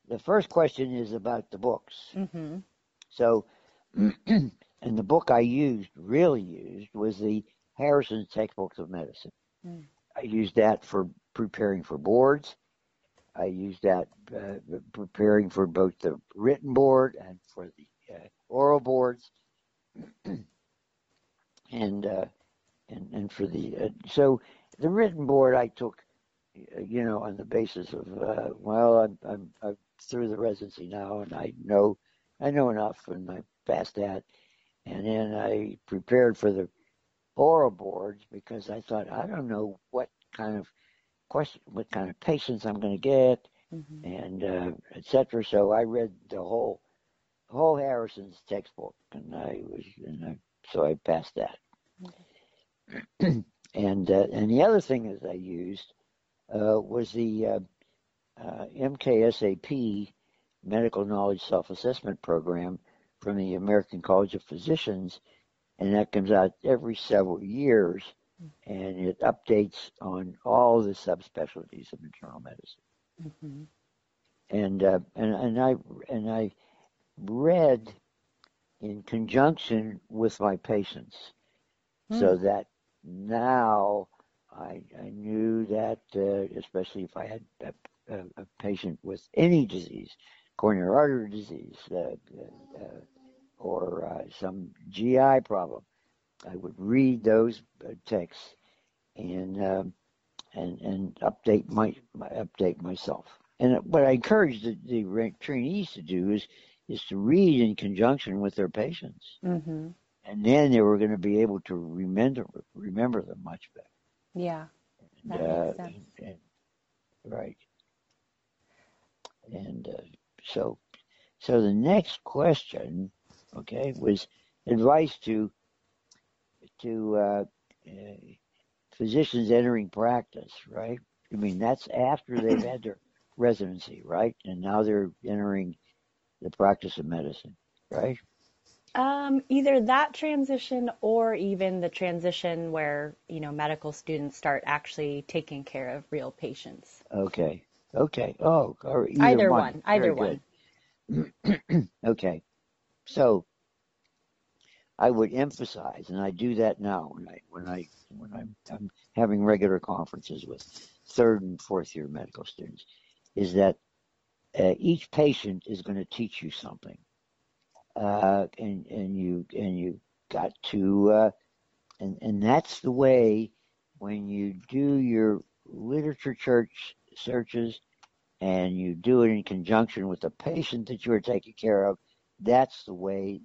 the first question is about the books. Mm-hmm. So, and the book I really used, was the Harrison's Textbooks of Medicine. Mm. I used that for preparing for boards. I used that preparing for both the written board and for the oral boards, and for the so the written board I took, on the basis of I'm through the residency now, and I know enough, and I passed that, and then I prepared for the oral boards because I thought I don't know what kind of patients I'm going to get, Mm-hmm. and etc. So I read the whole Harrison's textbook, so I passed that. Okay. And the other thing that I used was the MKSAP Medical Knowledge Self-Assessment Program from the American College of Physicians, and that comes out every several years, and it updates on all the subspecialties of internal medicine. Mm-hmm. And I read in conjunction with my patients, so that now I knew that, especially if I had a patient with any disease, coronary artery disease, or some GI problem, I would read those texts and update myself. And what I encourage the trainees to do is to read in conjunction with their patients, Mm-hmm. and then they were going to be able to remember them much better. Yeah, that makes sense. Right. And so the next question, okay, was advice to physicians entering practice, right? I mean, that's after they've had their residency, right? And now they're entering the practice of medicine, right? Either that transition or even the transition where, medical students start actually taking care of real patients. Okay. Oh, or either Either one. one, Very either good. one. Okay. So I would emphasize, and I do that now when I'm having regular conferences with third and fourth year medical students, is that each patient is going to teach you something, and you got to, and that's the way when you do your literature church searches and you do it in conjunction with the patient that you are taking care of. That's the way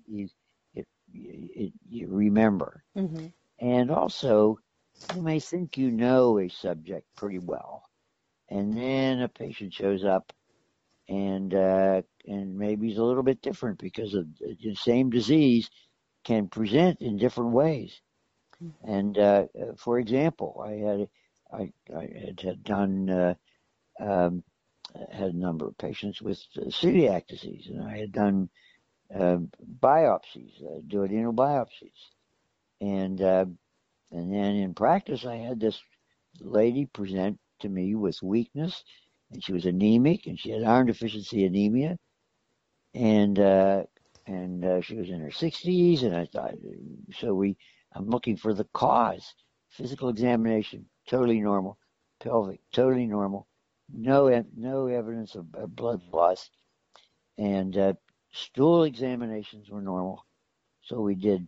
you remember. Mm-hmm. And also, you may think you know a subject pretty well, and then a patient shows up, and maybe he's a little bit different because of the same disease can present in different ways. And for example, I had done had a number of patients with celiac disease, and I had done biopsies, duodenal biopsies, and then in practice, I had this lady present to me with weakness, and she was anemic, and she had iron deficiency anemia, and she was in her 60s, and I thought, I'm looking for the cause. Physical examination, totally normal. Pelvic, totally normal. No evidence of blood loss, and stool examinations were normal. So we did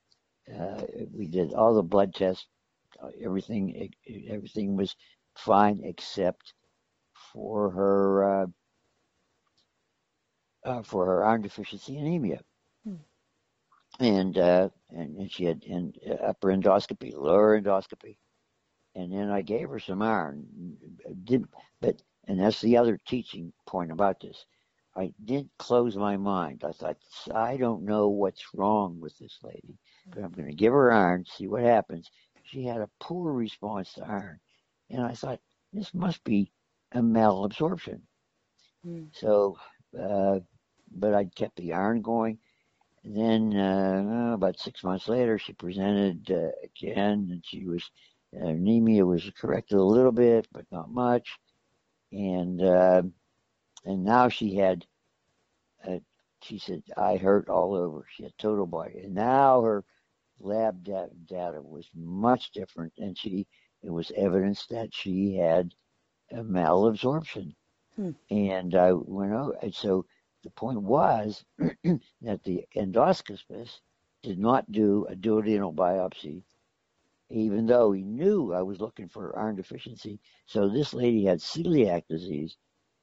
all the blood tests. Everything was fine except for her iron deficiency anemia. And she had upper endoscopy, lower endoscopy, and then I gave her some iron. And that's the other teaching point about this. I didn't close my mind. I thought, I don't know what's wrong with this lady, but I'm going to give her iron, see what happens. She had a poor response to iron, and I thought, this must be a malabsorption. So, but I kept the iron going. And then about 6 months later, she presented again, and anemia was corrected a little bit, but not much. And and now she had, uh, she said, I hurt all over. She had total body. And now her lab data was much different, and it was evidence that she had a malabsorption. Hmm. And I went over, and so the point was that the endoscopist did not do a duodenal biopsy, even though he knew I was looking for iron deficiency. So this lady had celiac disease,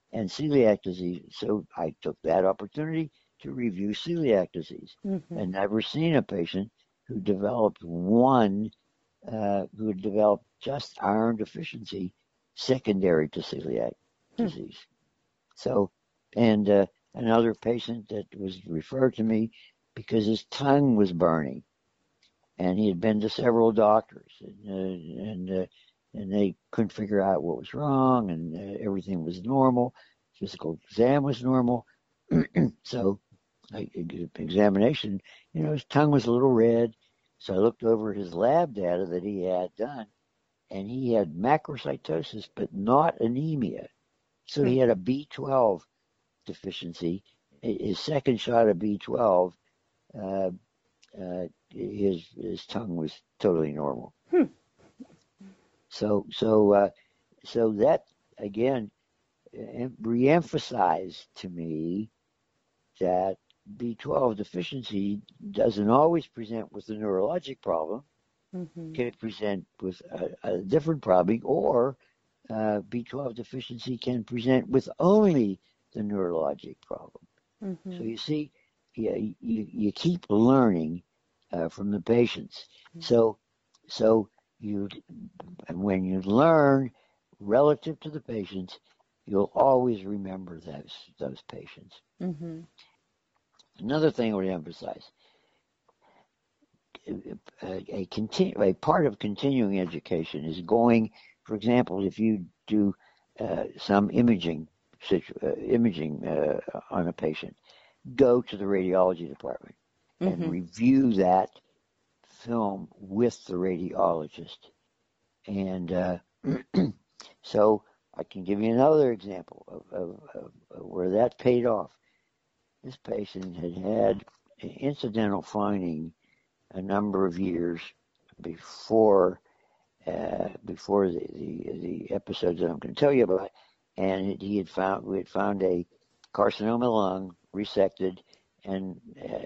so I took that opportunity to review celiac disease. Mm-hmm. And never seen a patient who developed who had developed just iron deficiency secondary to celiac Hmm. disease. So, and another patient that was referred to me because his tongue was burning, and he had been to several doctors, and they couldn't figure out what was wrong, and everything was normal. Physical exam was normal. So, examination, his tongue was a little red. So I looked over his lab data that he had done, and he had macrocytosis, but not anemia. So Hmm. he had a B12 deficiency. His second shot of B12, uh, his tongue was totally normal. Hmm. So that again reemphasized to me that B12 deficiency doesn't always present with a neurologic problem. Mm-hmm. Can present with a different problem, or B12 deficiency can present with only the neurologic problem. Mm-hmm. So you see, you keep learning from the patients. So so you when you learn relative to the patients, you'll always remember those patients. Mm-hmm. Another thing I would emphasize: a part of continuing education is going. For example, if you do some imaging on a patient, go to the radiology department and Mm-hmm. review that film with the radiologist. And so I can give you another example of where that paid off. This patient had had an incidental finding a number of years before the episodes that I'm going to tell you about, and we had found a carcinoma lung resected, and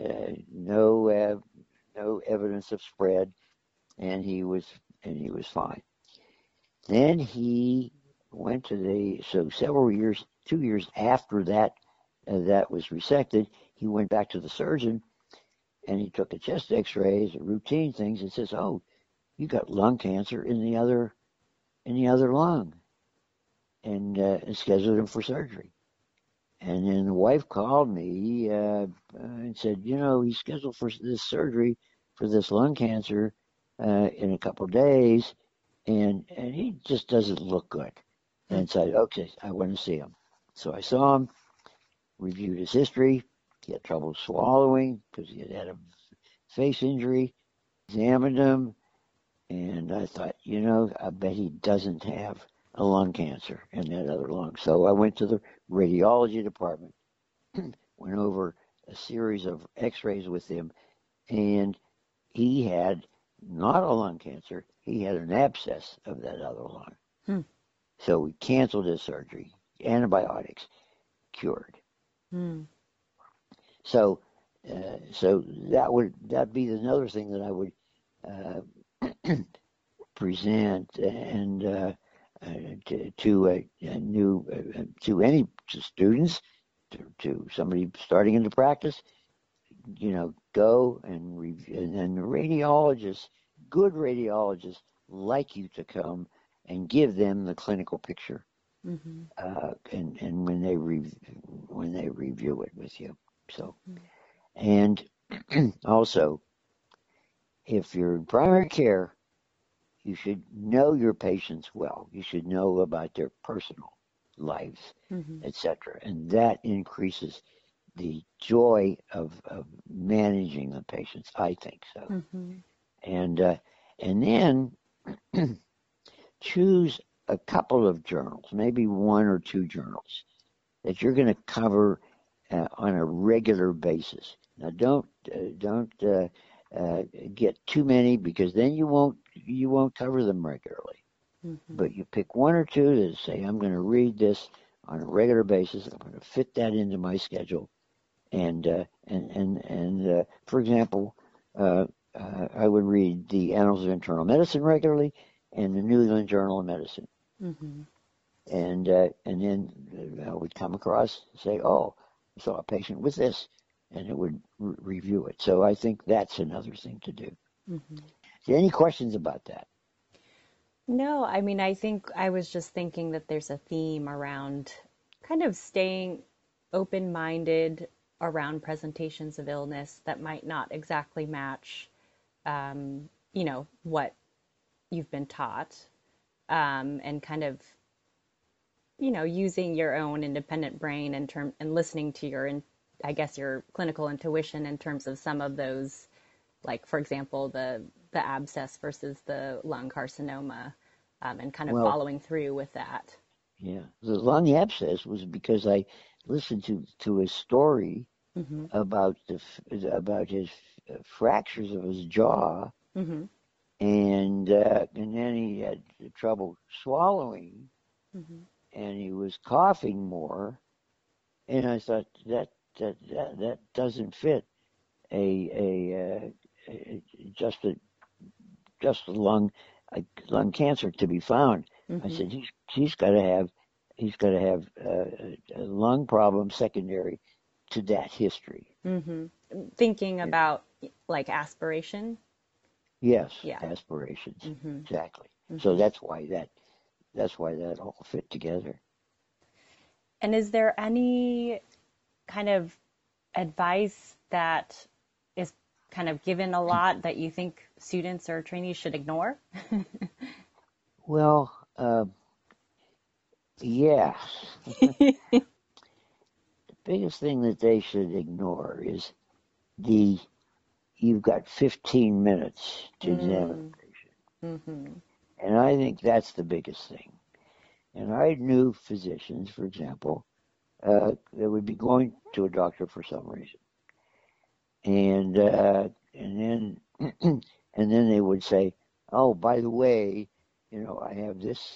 no evidence of spread, and he was fine. Then he went so several years, 2 years after that was resected, he went back to the surgeon, and he took a chest X-rays, routine things, and says, "Oh, you got lung cancer in the other lung," and scheduled him for surgery. And then the wife called me and said, he's scheduled for this surgery for this lung cancer in a couple of days, and he just doesn't look good. And said, okay, I want to see him. So I saw him, reviewed his history. He had trouble swallowing because he had a face injury. Examined him, and I thought, I bet he doesn't have a lung cancer in that other lung. So I went to the radiology department, went over a series of x-rays with him, and he had not a lung cancer, he had an abscess of that other lung. Hmm. So we canceled his surgery, antibiotics, cured. Hmm. So that'd be another thing that I would present and to any students, to somebody starting into practice, go and review, and radiologists, good radiologists, like you to come and give them the clinical picture, Mm-hmm. and when they review it with you. So, and also, if you're in primary care, you should know your patients well. You should know about their personal lives, Mm-hmm. etc. And that increases the joy of managing the patients, I think so. Mm-hmm. And then choose a couple of journals, maybe one or two journals that you're going to cover on a regular basis. Now, don't get too many, because then you won't cover them regularly. Mm-hmm. But you pick one or two to say, I'm going to read this on a regular basis. I'm going to fit that into my schedule. And for example, I would read the Annals of Internal Medicine regularly and the New England Journal of Medicine. Mm-hmm. And then I would come across and say, oh, I saw a patient with this, and it would review it. So I think that's another thing to do. Mm-hmm. Any questions about that? No, I mean, I think I was just thinking that there's a theme around kind of staying open-minded around presentations of illness that might not exactly match, what you've been taught, and kind of, using your own independent brain and listening to I guess your clinical intuition in terms of some of those, like for example, the abscess versus the lung carcinoma, and kind of Well, following through with that. yeah, the lung abscess was because I listened to a story Mm-hmm. about about his fractures of his jaw, Mm-hmm. and then he had trouble swallowing, Mm-hmm. and he was coughing more, and I thought that doesn't fit a just a just a lung cancer to be found. I Mm-hmm. said he's got to have a lung problem secondary to that history. Mm-hmm. Thinking You know? about like aspiration. Yes, Yeah. aspirations, Mm-hmm. exactly. So Mm-hmm. that's why that all fit together. And is there any kind of advice that is kind of given a lot that you think students or trainees should ignore? Well, yeah, the biggest thing that they should ignore is the you've got 15 minutes to examine Mm, a patient. mm-hmm. And I think that's the biggest thing. And I knew physicians, for example, that would be going to a doctor for some reason. And and then they would say, "Oh, by the way, I have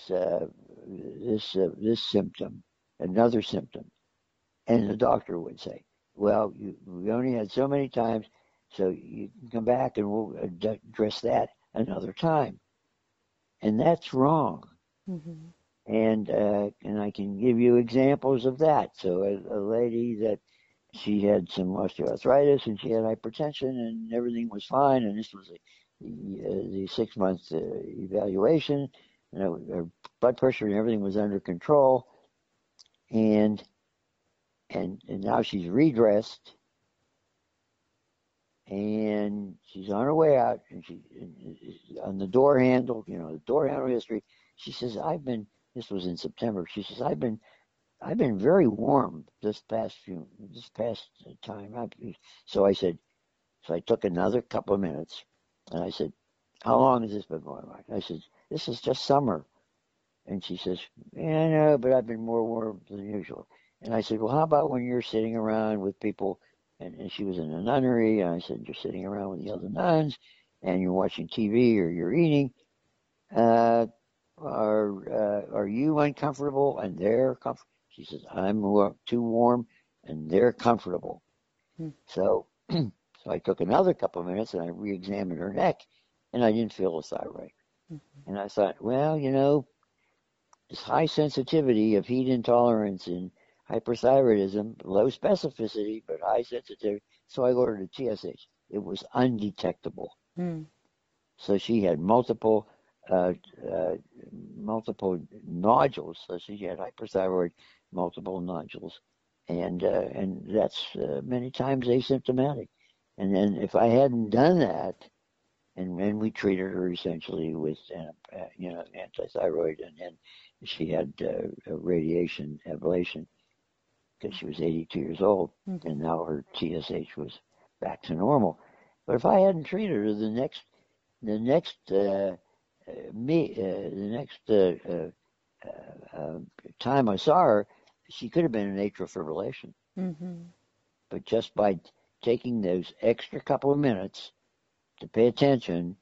this symptom, another symptom." And the doctor would say, "Well, we only had so many times, so you can come back and we'll address that another time." And that's wrong. Mm-hmm. And I can give you examples of that. So a lady that she had some osteoarthritis and she had hypertension and everything was fine, and this was the 6 month evaluation, and her blood pressure and everything was under control, and and now she's redressed and she's on her way out, and on the door handle, the door handle history. She says, This was in September. She says, I've been very warm this past time. So I said, so I took another couple of minutes, and I said, how long has this been going on? I said, this is just summer. And she says, yeah, I know, but I've been more warm than usual. And I said, well, how about when you're sitting around with people? And she was in a nunnery, and I said, you're sitting around with the other nuns, and you're watching TV or you're eating. Uh, are you uncomfortable and they're comfortable? She says, I'm too warm and they're comfortable. So, so I took another couple of minutes and I re-examined her neck, and I didn't feel a thyroid. And I thought, well, this high sensitivity of heat intolerance and hyperthyroidism, low specificity, but high sensitivity. So I ordered a TSH. It was undetectable. Mm. So she had multiple uh, uh, multiple nodules. So she had hyperthyroid, multiple nodules, and that's many times asymptomatic. And then if I hadn't done that, and we treated her essentially with antithyroid, and then she had radiation ablation because she was 82 years old, Mm-hmm. and now her TSH was back to normal. But if I hadn't treated her, the next time I saw her, she could have been in atrial fibrillation. Mm-hmm. But just by taking those extra couple of minutes to pay attention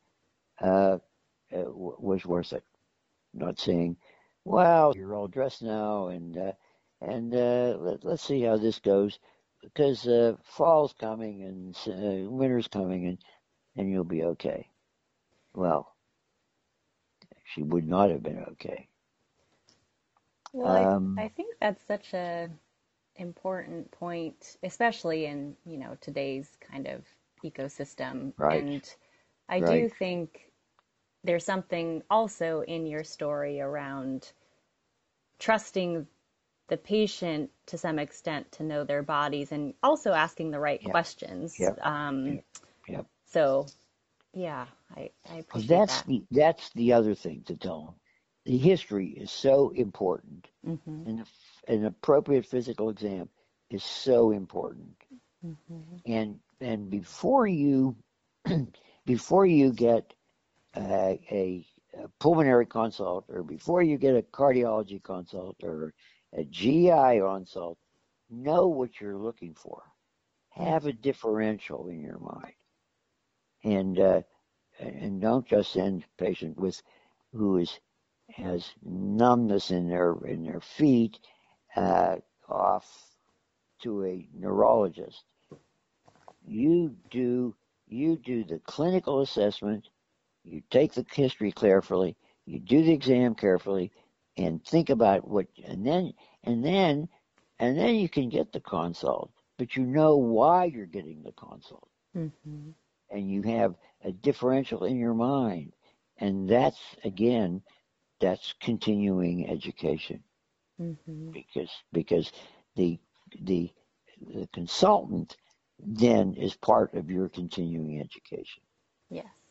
was worth it. Not saying, well, you're all dressed now, and let's see how this goes, because fall's coming and winter's coming, and you'll be okay. Well, she would not have been okay. Well, I think that's such a important point, especially in, today's kind of ecosystem. Right, And I do right, think there's something also in your story around trusting the patient to some extent to know their bodies and also asking the right yep, questions. yep, yep, yep. So yeah, I Well, appreciate that. that's the other thing to tell them. The history is so important, Hmm. and an appropriate physical exam is so important. Hmm. And before you before you get a pulmonary consult, or before you get a cardiology consult or a GI consult, know what you're looking for. Have a differential in your mind, and don't just send a patient who has numbness in their feet off to a neurologist. You do the clinical assessment. You take the history carefully. You do the exam carefully, and think about and then you can get the consult. But you know why you're getting the consult, Hmm. and you have a differential in your mind, and that's continuing education, Hmm. because the the the consultant then is part of your continuing education. Yes.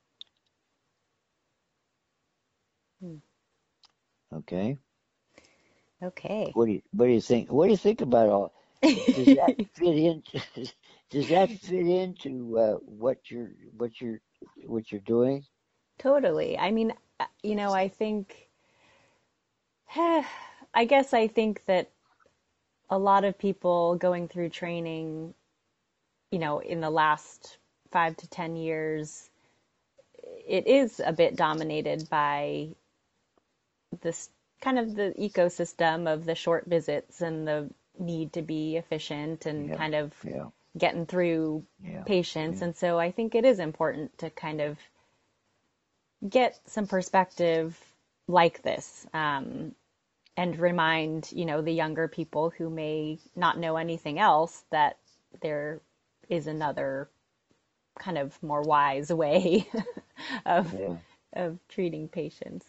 Mm. Okay. Okay. What do you think? What do you think about all? Does that fit in? Does that fit into what you're doing? Totally. I mean, I think, I guess I think that a lot of people going through training, in the last 5 to 10 years, it is a bit dominated by this kind of the ecosystem of the short visits and the need to be efficient and Yeah, kind of yeah, getting through yeah, patients. yeah, And so I think it is important to kind of get some perspective like this, and remind, the younger people who may not know anything else that there is another kind of more wise way of yeah. treating patients.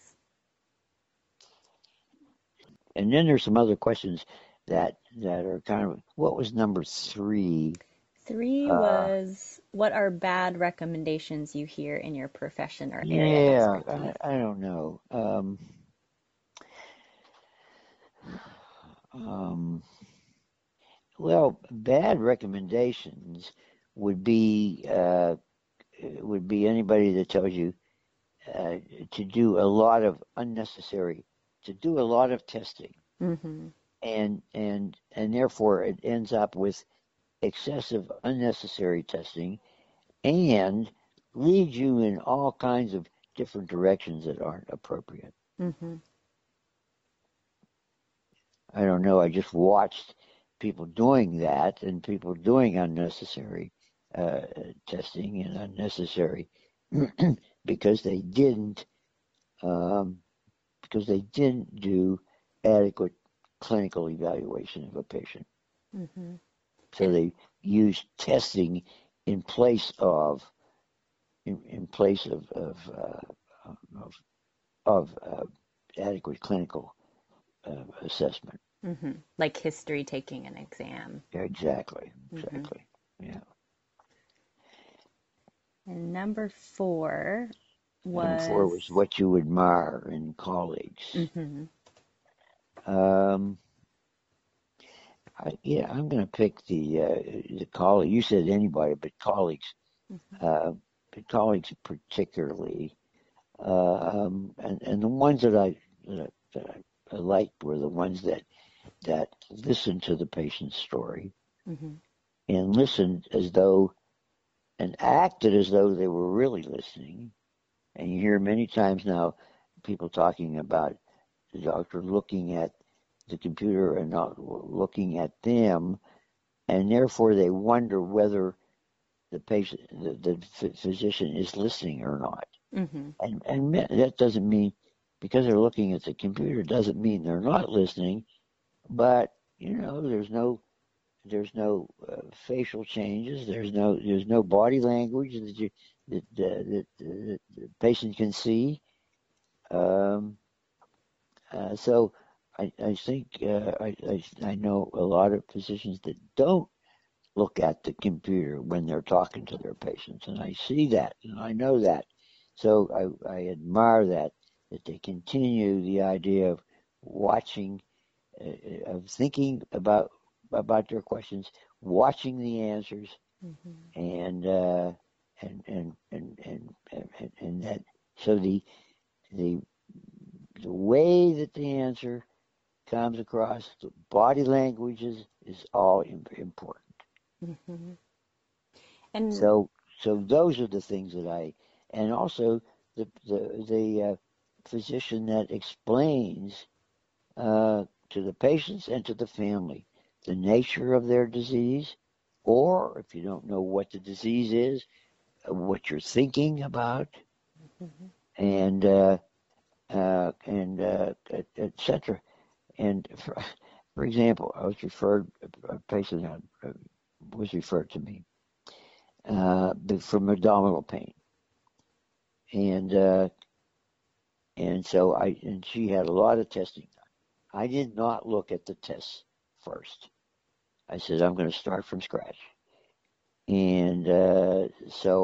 And then there's some other questions that are kind of, what was number three? Three Uh, was, what are bad recommendations you hear in your profession or area of yeah, expertise? I don't know. Um, well, bad recommendations would be uh, would be anybody that tells you uh, to do a lot of unnecessary, to do a lot of testing, Mm-hmm. and therefore it ends up with excessive unnecessary testing, and leads you in all kinds of different directions that aren't appropriate. Mm-hmm. I don't know. I just watched people doing that, and people doing unnecessary uh, testing and unnecessary because they didn't um, do adequate clinical evaluation of a patient. Mm-hmm. So And they used testing in place of in place of, adequate clinical assessment. mm-hmm. Like history taking an exam. Yeah, exactly, Mm-hmm. exactly. Yeah. And number four Number four was, was what you admire in colleagues. mm-hmm. Um, I'm going to pick the colleague. You said anybody, but colleagues, Mm-hmm. uh, particularly, and the ones that I liked were the ones that that listened to the patient's story Hmm. and listened as though and acted as though they were really listening. And you hear many times now people talking about the doctor looking at the computer and not looking at them, and therefore they wonder whether the patient, the physician is listening or not. Hmm. And that doesn't mean because they're looking at the computer doesn't mean they're not listening. But there's no facial changes. There's no body language that the patient can see. Um, so I think I know a lot of physicians that don't look at the computer when they're talking to their patients, and I see that and I know that. So I admire that they continue the idea of watching, of thinking about their questions, watching the answers, Hmm. and and that so the the way that the answer comes across, the body language is all important. Hmm. And So those are the things that and also the physician that explains to the patients and to the family the nature of their disease, or if you don't know what the disease is, what you're thinking about, hmm. and etc. And for example, a patient was referred to me from abdominal pain, and and she had a lot of testing done. I did not look at the tests first. I said I'm going to start from scratch, and so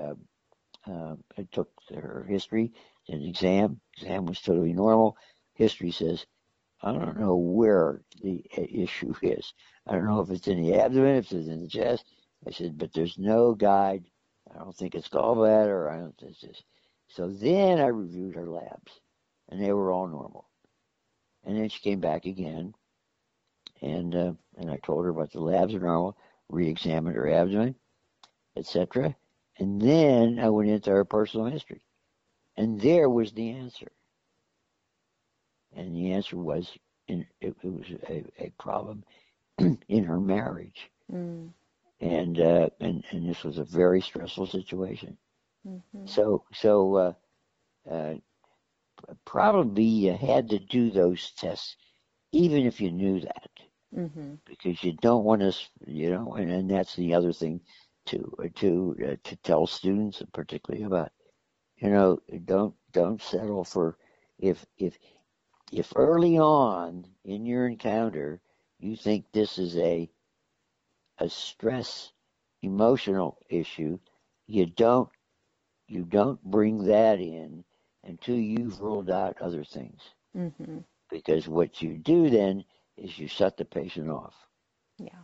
I took her history, did an exam. Exam was totally normal. History says I don't know where the issue is. I don't know if it's in the abdomen, if it's in the chest. I said, but there's no guide. I don't think it's gallbladder. I don't think it's this. So then I reviewed her labs, and they were all normal. And then she came back again, and I told her about the labs are normal. Re-examined her abdomen, etc. And then I went into her personal history, and there was the answer. And the answer was, it was a problem in her marriage, Mm. and this was a very stressful situation. Hmm. So uh, probably you had to do those tests, even if you knew that, Hmm. because you don't want to, and that's the other thing to tell students, particularly about, don't settle for if if if early on in your encounter you think this is a stress emotional issue, you don't bring that in until you've ruled out other things. Hmm. Because what you do then is you shut the patient off. Yeah.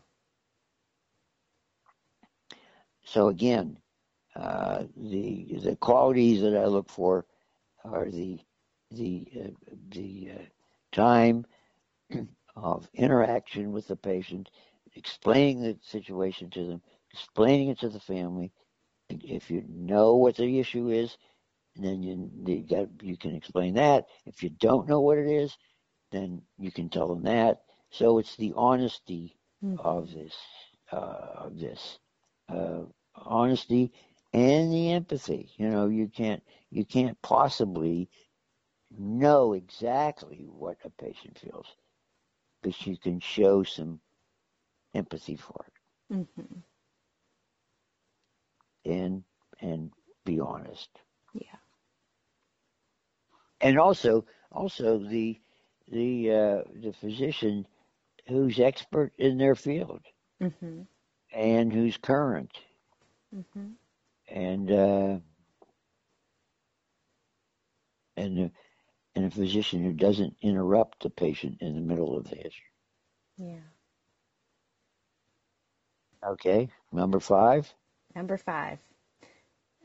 So again, the qualities that I look for are the time of interaction with the patient, explaining the situation to them, explaining it to the family. If you know what the issue is, then you can explain that. If you don't know what it is, then you can tell them that. So it's the honesty of Hmm. this, of this honesty and the empathy. You can't possibly know exactly what a patient feels, but you can show some empathy for Hmm. it and be honest. Yeah. And also the physician who's expert in their field Hmm. and who's current Hmm. and and a, and a physician who doesn't interrupt the patient in the middle of the history. Yeah. Okay, number 5. Number 5.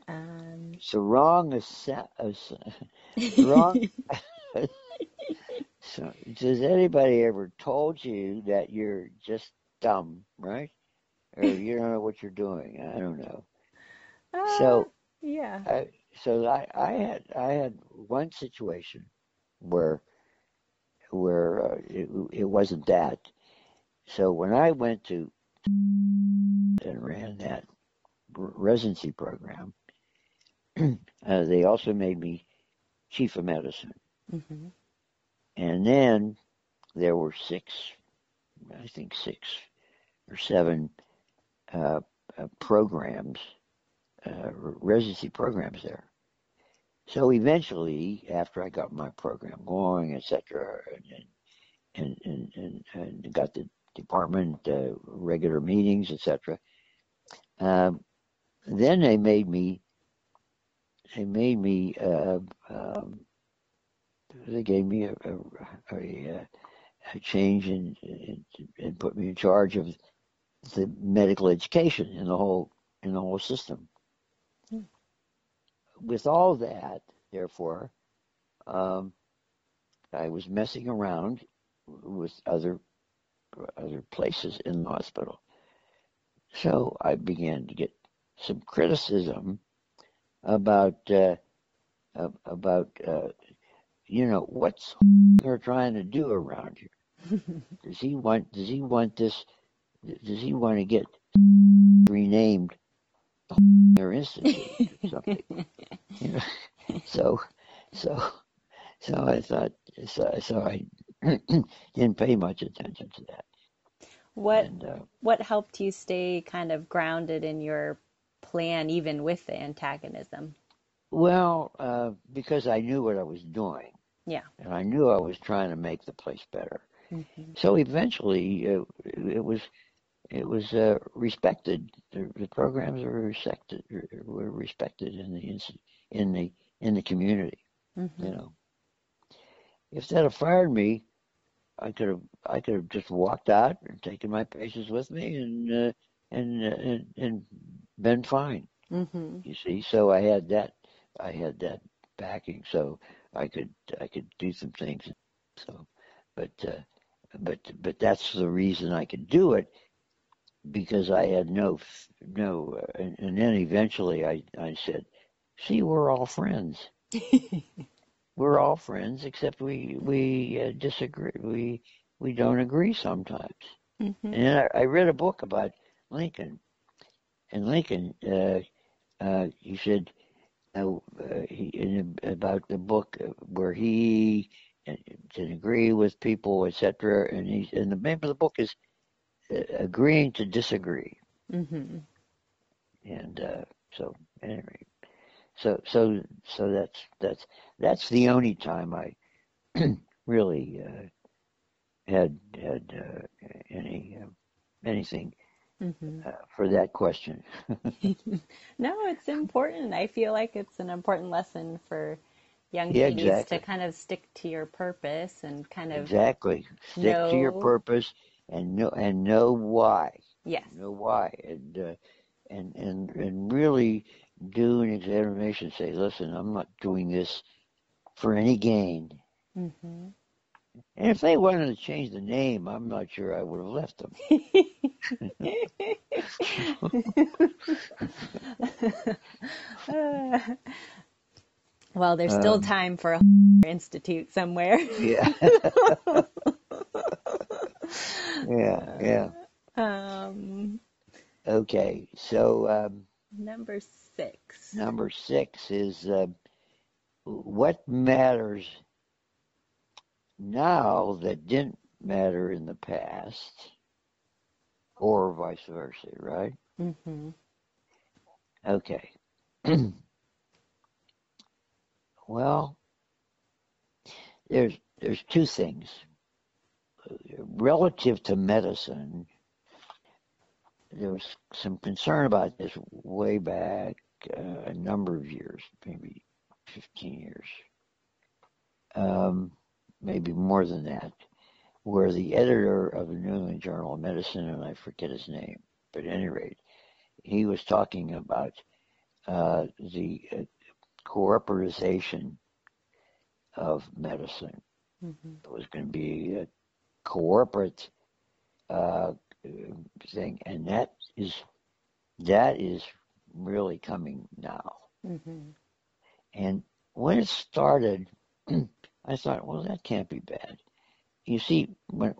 Um, So wrong wrong So, has anybody ever told you that you're just dumb, right? Or you don't know what you're doing? I don't know. Uh, So, yeah. I, I had one situation where it wasn't that. So when I went to and ran that residency program, they also made me chief of medicine, Hmm. and then there were I think 6 or 7 uh, programs, residency programs there. So eventually, after I got my program going, etc., and got the department regular meetings, etc., um, then they made me they gave me a change and put me in charge of the medical education in the whole system. With all that, therefore, um, I was messing around with other places in the hospital. So I began to get some criticism about about what's they're trying to do around here. Does he want this? Does he want to get renamed their institute or something? You know, so so so I thought so I didn't pay much attention to that. What And what helped you stay kind of grounded in your plan, even with the antagonism? well, because I knew what I was doing, Yeah. and I knew I was trying to make the place better. Hmm. So eventually, it was respected. The programs were respected in the in the community. You Hmm. know, if they'd have fired me, I could have just walked out and taken my patients with me and been fine. Hmm. You see, so I had that backing, so I could I could do some things. So, but but that's the reason I could do it because I had and then eventually I said, see, we're all friends. We're all friends except we disagree. We don't agree sometimes. Hmm. And then I read a book about Lincoln, and Lincoln he said about the book where he didn't agree with people, etc. And the name of the book is Agreeing to Disagree. Hmm. And so anyway, so that's the only time I really had anything Hmm. for that question. No, it's important. I feel like it's an important lesson for young Yeah, ladies to exactly. kind of stick to your purpose and kind of Exactly. Stick to your know, purpose and know why. yes. Know why and really do an examination. Say, listen, I'm not doing this for any gain. Hmm. And if they wanted to change the name, I'm not sure I would have left them. Well, there's still um, time for a institute somewhere. yeah, yeah. Um, Okay, so Number 6. number 6 is what matters now that didn't matter in the past, or vice versa, right? Hmm. Okay. Well, there's two things relative to medicine. There was some concern about this way back a number of years, maybe 15 years, um, maybe more than that, where the editor of the New England Journal of Medicine, and I forget his name, but at any rate, he was talking about the corporatization of medicine. Mm-hmm. It was going to be a corporate uh, thing, and that is really coming now. Mm-hmm. And when it started, I thought, well, that can't be bad. You see,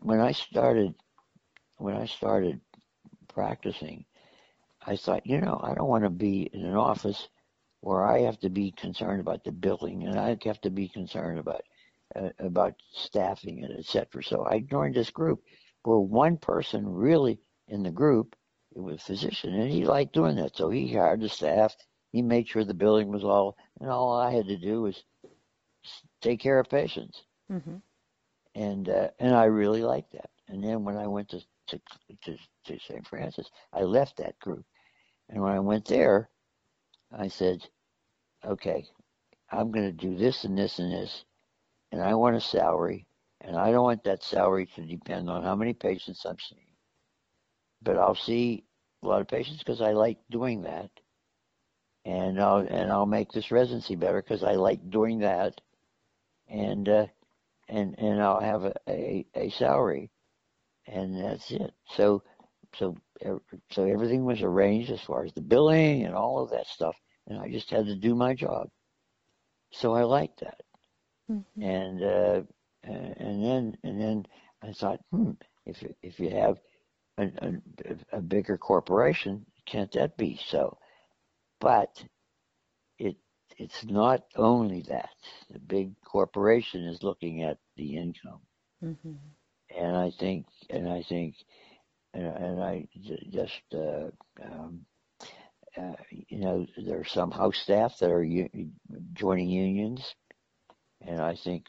when I started practicing, I thought, I don't want to be in an office where I have to be concerned about the billing and I have to be concerned about staffing and etc. So I joined this group where one person really in the group, it was a physician, and he liked doing that. So he hired the staff. He made sure the billing was and all I had to do was take care of patients, Mm-hmm. and I really liked that. And then when I went to, to St. Francis, I left that group, and when I went there, I said, okay, I'm going to do this and this and this, and I want a salary, and I don't want that salary to depend on how many patients I'm seeing. But I'll see a lot of patients because I like doing that, and I'll make this residency better because I like doing that, and I'll have a salary, and that's it. So so everything was arranged as far as the billing and all of that stuff, and I just had to do my job. So I liked that. Mm-hmm. And then I thought, if you have a bigger corporation, can't that be so? But it it's not only that. The big corporation is looking at the income, Mm-hmm. and I think, and I just there are some house staff that are joining unions, and I think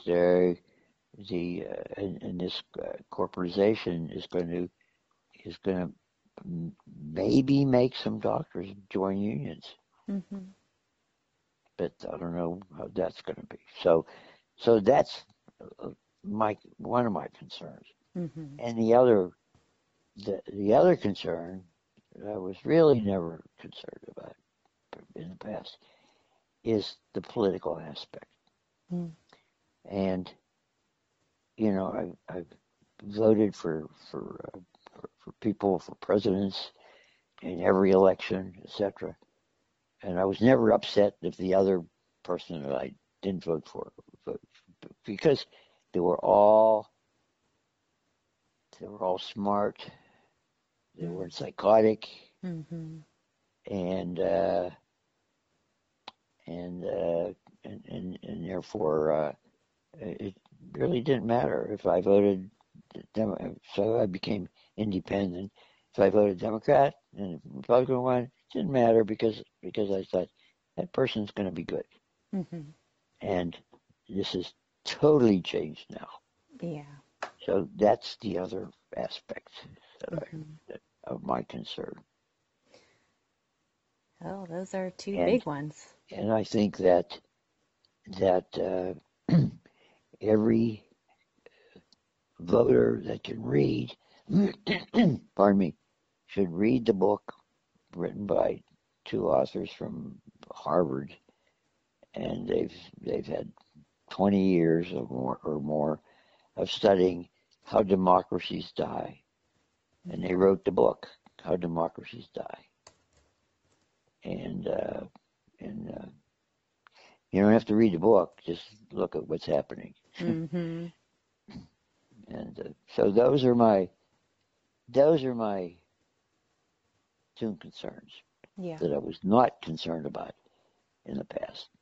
and this corporatization is going to maybe make some doctors join unions, Mm-hmm. but I don't know how that's going to be. So that's one of my concerns, Mm-hmm. and the other concern that I was really never concerned about in the past is the political aspect, Mm-hmm. and I've voted for people, for presidents in every election, etc. And I was never upset if the other person that I didn't vote because they were all smart, they weren't psychotic, Mm-hmm. and uh, and, uh, and therefore it really didn't matter if I voted so I became independent. If I voted Democrat and Republican won, it didn't matter because I thought that person's going to be good. Mm-hmm. And this has totally changed now. Yeah. So that's the other aspect Mm-hmm. of my concern. Oh, those are two And big ones. I think that every voter that can read, pardon me, should read the book written by two authors from Harvard, and they've had 20 years or more of studying how democracies die, and they wrote the book How Democracies Die, and uh, and you don't have to read the book; just look at what's happening. Mm-hmm. And so those are my two concerns Yeah. that I was not concerned about in the past.